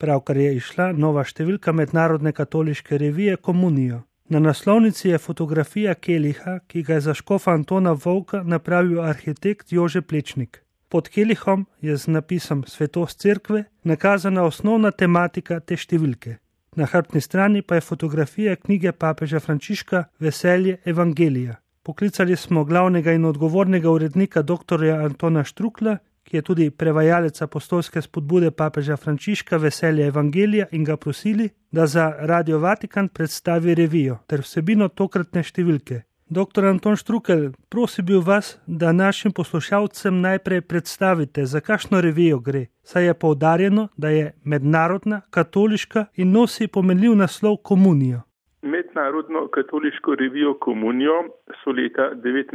Pravkar je izšla nova številka mednarodne katoliške revije Communio. Na naslovnici je fotografija keliha, ki ga je za škofa Antona Vovka napravil arhitekt Jože Plečnik. Pod kelihom je z napisom Svetost cerkve nakazana osnovna tematika te številke. Na hrbtni strani pa je fotografija knjige papeža Frančiška Veselje evangelija. Poklicali smo glavnega in odgovornega urednika dr. Antona Štrukla, ki je tudi prevajalec apostolske spodbude papeža Frančiška Veselje evangelija, in ga prosili, da za Radio Vatikan predstavi revijo ter vsebino tokratne številke. Dr. Anton Štrukelj, prosim bi vas, da našim poslušalcem najprej predstavite, za kakšno revijo gre, saj je poudarjeno, da je mednarodna, katoliška in nosi pomenljiv naslov Communio. Mednarodno katoliško revijo Communio so leta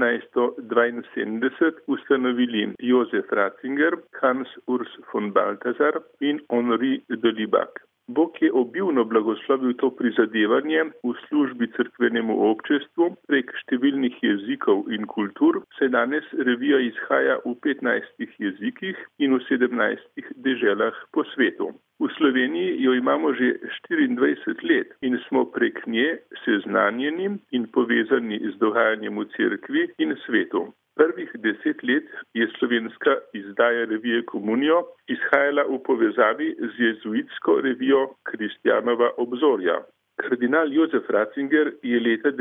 1972 ustanovili Josef Ratzinger, Hans Urs von Balthasar in Henri de Lubac. Bog je obilno blagoslovil to prizadevanje v službi cerkvenemu občestvu prek številnih jezikov in kultur, saj danes revija izhaja v 15 jezikih in v 17 deželah po svetu. V Sloveniji jo imamo že 24 let in smo prek nje seznanjeni in povezani z dogajanjem v cerkvi in svetu. Prvih 10 let je slovenska izdaja revije Communio izhajala v povezavi z jezuitsko revijo Kristjanova obzorja. Kardinal Josef Ratzinger je leta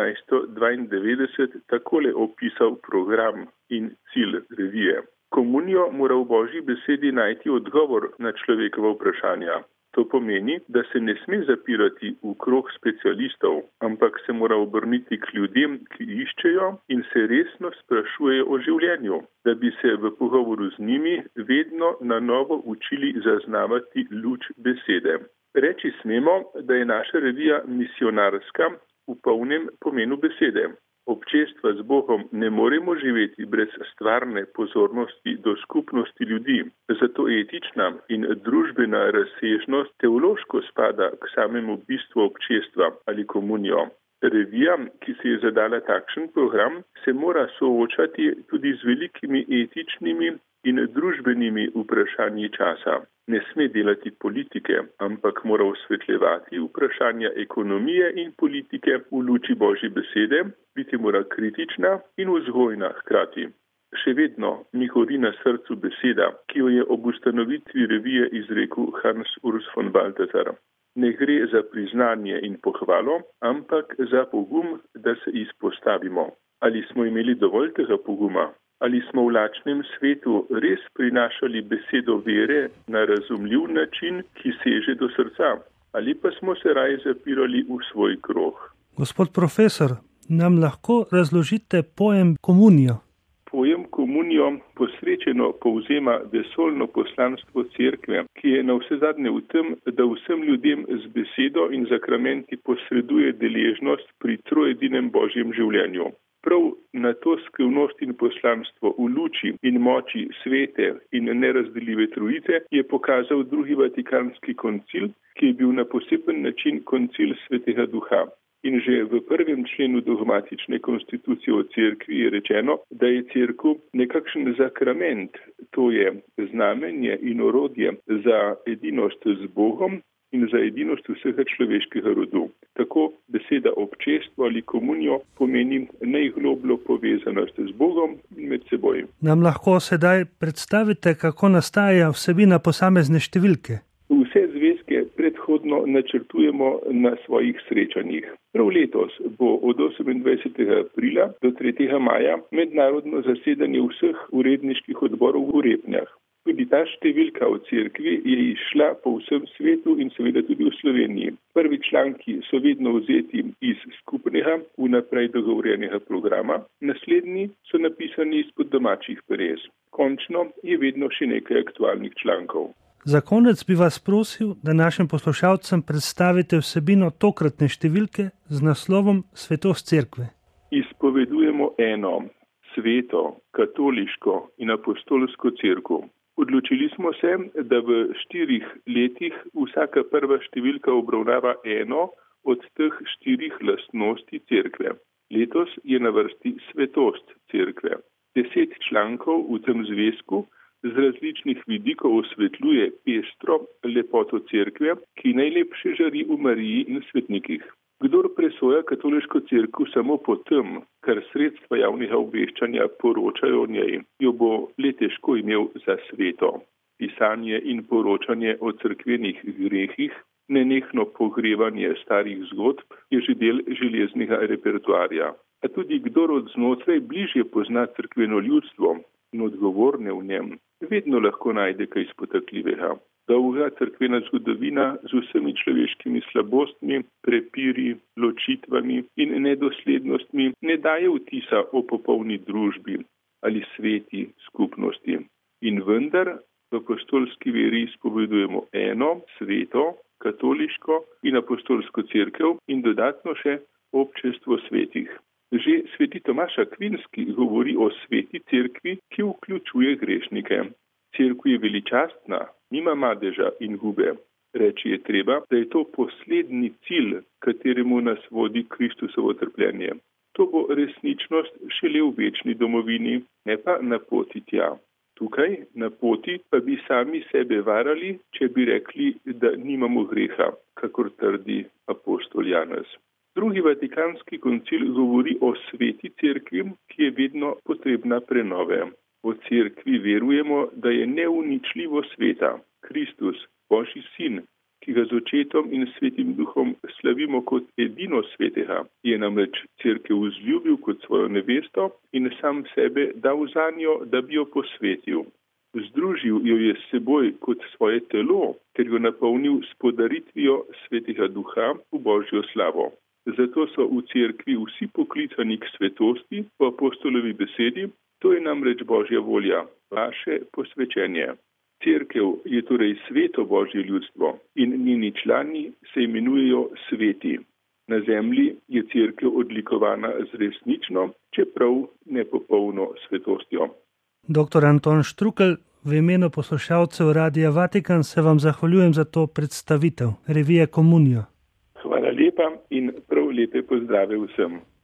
1992 takole opisal program in cilj revije. Communio mora v Božji besedi najti odgovor na človekova vprašanja. To pomeni, da se ne sme zapirati v krog specialistov, ampak se mora obrniti k ljudem, ki iščejo in se resno sprašujejo o življenju, da bi se v pogovoru z njimi vedno na novo učili zaznavati luč besede. Reči smemo, da je naša revija misionarska v polnem pomenu besede. Občestva z Bogom ne moremo živeti brez stvarne pozornosti do skupnosti ljudi. Zato etična in družbena razsežnost teološko spada k samemu bistvu občestva ali komunijo. Revija, ki si je zadala takšen program, se mora soočati tudi z velikimi etičnimi in družbenimi vprašanji časa. Ne sme delati politike, ampak mora osvetljevati vprašanja ekonomije in politike v luči Božje besede, biti mora kritična in vzgojna hkrati. Še vedno mi gori na srcu beseda, ki jo je ob ustanovitvi revije izrekel Hans Urs von Balthasar. Ne gre za priznanje in pohvalo, ampak za pogum, da se izpostavimo. Ali smo imeli dovolj tega poguma? Ali smo v lačnem svetu res prinašali besedo vere na razumljiv način, ki seže do srca? Ali pa smo se raje zapirali v svoj krog? Gospod profesor, nam lahko razložite pojem komunijo? Pojem komunijo posrečeno povzema vesoljno poslanstvo cerkve, ki je navsezadnje v tem, da vsem ljudem z besedo in zakramenti posreduje deležnost pri trojedinem Božjem življenju. Prav na to skrivnost in poslanstvo v luči in moči svete in nerazdeljive trojice je pokazal drugi vatikanski koncil, ki je bil na poseben način koncil Svetega Duha. In že v 1. členu dogmatične konstitucije o cerkvi je rečeno, da je cerkev nekakšen zakrament, to je znamenje in orodje za edinost z Bogom in za edinost vsega človeškega rodu. Tako beseda občestvo ali komunijo pomeni najglobljo povezanost z Bogom in med seboj. Nam lahko sedaj predstavite, kako nastaja vsebina posamezne številke? Vse zvezke predhodno načrtujemo na svojih srečanjih. Prav letos bo od 28. aprila do 3. maja mednarodno zasedanje vseh uredniških odborov v Repnjah. Tudi ta številka o cerkvi je izšla po vsem svetu in seveda tudi v Sloveniji. Prvi članki so vedno vzeti iz skupnega, vnaprej dogovorjenega programa, naslednji so napisani izpod domačih peres. Končno je vedno še nekaj aktualnih člankov. Za konec bi vas prosil, da našim poslušalcem predstavite vsebino tokratne številke z naslovom Svetost cerkve. Izpovedujemo eno, sveto, katoliško in apostolsko cerkev. Odločili smo se, da v 4 letih vsaka prva številka obravnava eno od teh 4 lastnosti cerkve. Letos je na vrsti svetost cerkve. 10 člankov v tem zvezku z različnih vidikov osvetljuje pestro lepoto cerkve, ki najlepše žari v Mariji in svetnikih. Kdor presoja katoliško cerkev samo po tem, kar sredstva javnega obveščanja poročajo o njej, jo bo le težko imel za sveto. Pisanje in poročanje o cerkvenih grehih, nenehno pogrevanje starih zgodb je že del železnega repertoarja. A tudi kdor od znotraj bližje pozna cerkveno ljudstvo in odgovorne v njem, vedno lahko najde kaj spotakljivega. Dolga cerkvena zgodovina z vsemi človeškimi slabostmi, prepiri, ločitvami in nedoslednostmi ne daje vtisa o popolni družbi ali sveti skupnosti. In vendar v apostolski veri spovedujemo eno, sveto, katoliško in apostolsko cerkev in dodatno še občestvo svetih. Že sveti Tomaž Akvinski govori o sveti cerkvi, ki vključuje grešnike. Cerkev je veličastna, nima madeža in gube. Reči je treba, da je to poslednji cilj, kateremu nas vodi Kristusovo trpljenje. To bo resničnost šele v večni domovini, ne pa na poti tja. Tukaj, na poti, pa bi sami sebe varali, če bi rekli, da nimamo greha, kakor trdi apostol Janez. Drugi vatikanski koncil govori o sveti cerkvi, ki je vedno potrebna prenove. O cerkvi verujemo, da je neuničljivo sveta. Kristus, Božji sin, ki ga z očetom in svetim duhom slavimo kot edino svetega, je namreč cerkev vzljubil kot svojo nevesto in sam sebe dal zanjo, da bi jo posvetil. Združil jo je s seboj kot svoje telo, ter jo napolnil s podaritvijo svetega duha v Božjo slavo. Zato so v cerkvi vsi poklicani k svetosti po apostolovi besedi, to je namreč Božja volja, vaše posvečenje. Cerkev je torej sveto Božje ljudstvo in njeni člani se imenujejo sveti. Na zemlji je cerkev odlikovana z resnično, čeprav nepopolno svetostjo. Dr. Anton Štrukelj, v imenu poslušalcev Radia Vatikan se vam zahvaljujem za to predstavitev revije Komunijo. Hvala lepa in prav lepe pozdrave vsem.